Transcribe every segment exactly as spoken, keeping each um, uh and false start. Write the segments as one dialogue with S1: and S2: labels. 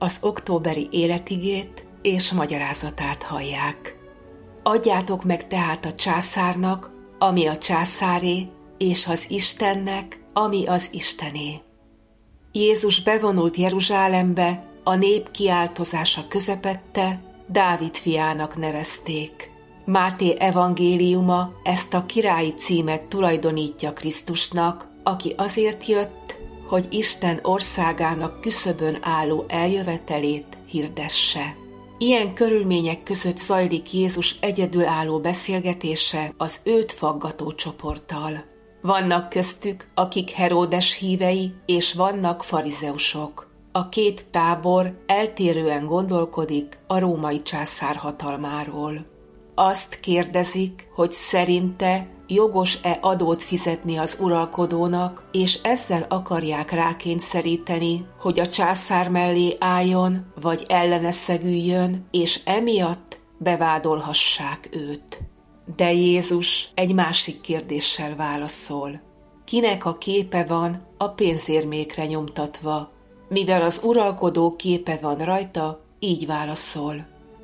S1: az októberi életigét és magyarázatát hallják. Adjátok meg tehát a császárnak, ami a császáré, és az Istennek, ami az Istené. Jézus bevonult Jeruzsálembe, a nép kiáltozása közepette, Dávid fiának nevezték. Máté evangéliuma ezt a királyi címet tulajdonítja Krisztusnak, aki azért jött, hogy Isten országának küszöbön álló eljövetelét hirdesse. Ilyen körülmények között zajlik Jézus egyedülálló beszélgetése az őt faggató csoporttal. Vannak köztük, akik Heródes hívei, és vannak farizeusok. A két tábor eltérően gondolkodik a római császár hatalmáról. Azt kérdezik, hogy szerinte jogos-e adót fizetni az uralkodónak, és ezzel akarják rákényszeríteni, hogy a császár mellé álljon, vagy ellene szegüljön, és emiatt bevádolhassák őt. De Jézus egy másik kérdéssel válaszol. Kinek a képe van a pénzérmékre nyomtatva? Mivel az uralkodó képe van rajta, így válaszol.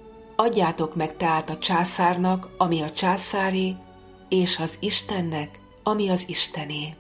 S1: Adjátok meg tehát a császárnak, ami a császáré, és az Istennek, ami az Istené.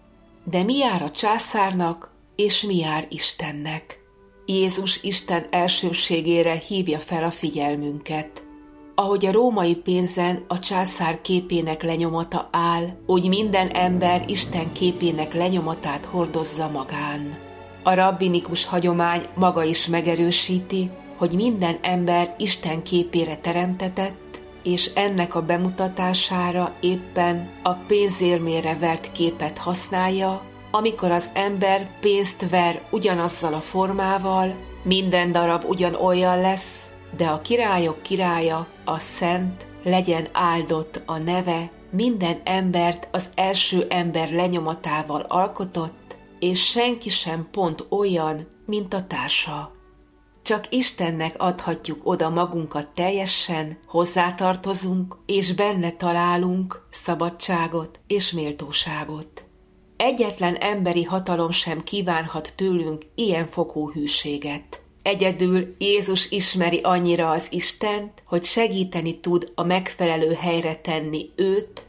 S1: De mi jár a császárnak, és mi jár Istennek? Jézus Isten elsőbségére hívja fel a figyelmünket. Ahogy a római pénzen a császár képének lenyomata áll, úgy minden ember Isten képének lenyomatát hordozza magán. A rabbinikus hagyomány maga is megerősíti, hogy minden ember Isten képére teremtetett, és ennek a bemutatására éppen a pénzérmére vert képet használja, amikor az ember pénzt ver ugyanazzal a formával, minden darab ugyanolyan lesz, de a királyok királya, a szent, legyen áldott a neve, minden embert az első ember lenyomatával alkotott, és senki sem pont olyan, mint a társa. Csak Istennek adhatjuk oda magunkat teljesen, hozzátartozunk, és benne találunk szabadságot és méltóságot. Egyetlen emberi hatalom sem kívánhat tőlünk ilyen fokú hűséget. Egyedül Jézus ismeri annyira az Istent, hogy segíteni tud a megfelelő helyre tenni őt,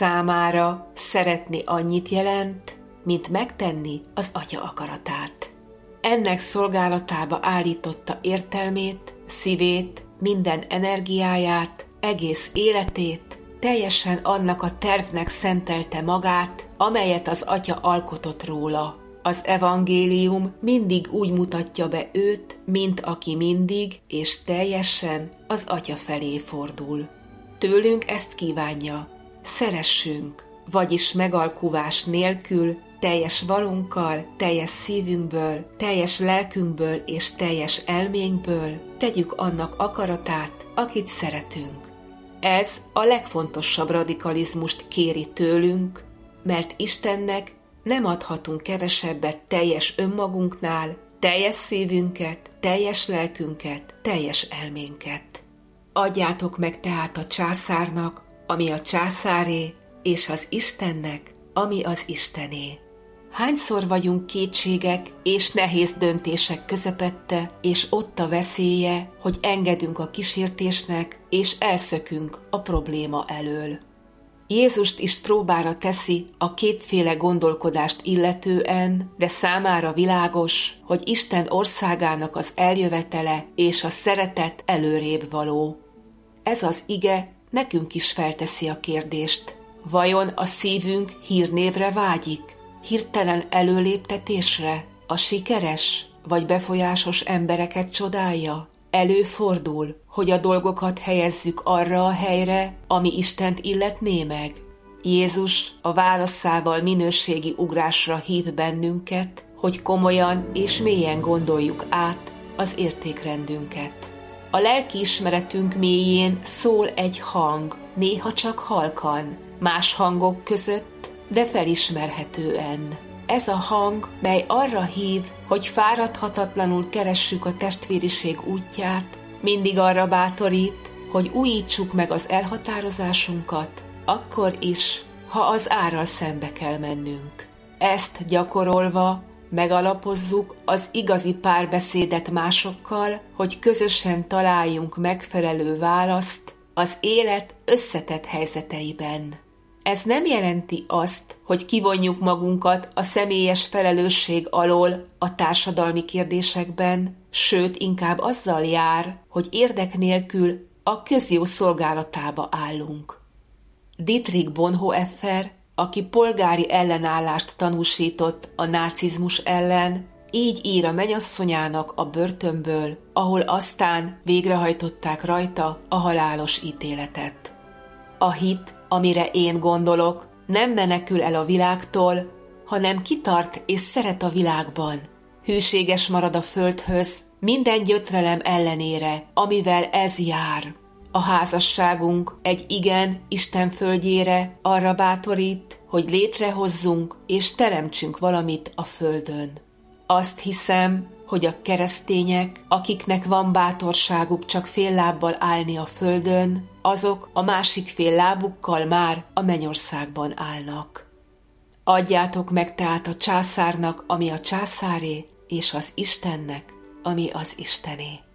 S1: számára szeretni annyit jelent, mint megtenni az Atya akaratát. Ennek szolgálatába állította értelmét, szívét, minden energiáját, egész életét, teljesen annak a tervnek szentelte magát, amelyet az Atya alkotott róla. Az evangélium mindig úgy mutatja be őt, mint aki mindig és teljesen az Atya felé fordul. Tőlünk ezt kívánja. Szeressünk, vagyis megalkuvás nélkül, teljes valunkkal, teljes szívünkből, teljes lelkünkből és teljes elménkből tegyük annak akaratát, akit szeretünk. Ez a legfontosabb radikalizmust kéri tőlünk, mert Istennek nem adhatunk kevesebbet teljes önmagunknál, teljes szívünket, teljes lelkünket, teljes elménket. Adjátok meg tehát a császárnak, ami a császáré, és az Istennek, ami az Istené. Hányszor vagyunk kétségek és nehéz döntések közepette, és ott a veszélye, hogy engedünk a kísértésnek, és elszökünk a probléma elől. Jézust is próbára teszi a kétféle gondolkodást illetően, de számára világos, hogy Isten országának az eljövetele és a szeretet előrébb való. Ez az ige nekünk is felteszi a kérdést. Vajon a szívünk hírnévre vágyik? Hirtelen előléptetésre? A sikeres vagy befolyásos embereket csodálja? Előfordul, hogy a dolgokat helyezzük arra a helyre, ami Istent illetné meg? Jézus a válaszával minőségi ugrásra hív bennünket, hogy komolyan és mélyen gondoljuk át az értékrendünket. A lelkiismeretünk mélyén szól egy hang, néha csak halkan, más hangok között, de felismerhetően. Ez a hang, mely arra hív, hogy fáradhatatlanul keressük a testvériség útját, mindig arra bátorít, hogy újítsuk meg az elhatározásunkat, akkor is, ha az árral szembe kell mennünk. Ezt gyakorolva megalapozzuk az igazi párbeszédet másokkal, hogy közösen találjunk megfelelő választ az élet összetett helyzeteiben. Ez nem jelenti azt, hogy kivonjuk magunkat a személyes felelősség alól a társadalmi kérdésekben, sőt inkább azzal jár, hogy érdek nélkül a közjó szolgálatába állunk. Dietrich Bonhoeffer, aki polgári ellenállást tanúsított a nácizmus ellen, így ír a mennyasszonyának a börtönből, ahol aztán végrehajtották rajta a halálos ítéletet. A hit, amire én gondolok, nem menekül el a világtól, hanem kitart és szeret a világban. Hűséges marad a földhöz, minden gyötrelem ellenére, amivel ez jár. A házasságunk egy igen Isten földjére arra bátorít, hogy létrehozzunk és teremtsünk valamit a földön. Azt hiszem, hogy a keresztények, akiknek van bátorságuk csak fél lábbal állni a földön, azok a másik fél lábukkal már a mennyországban állnak. Adjátok meg tehát a császárnak, ami a császáré, és az Istennek, ami az Istené.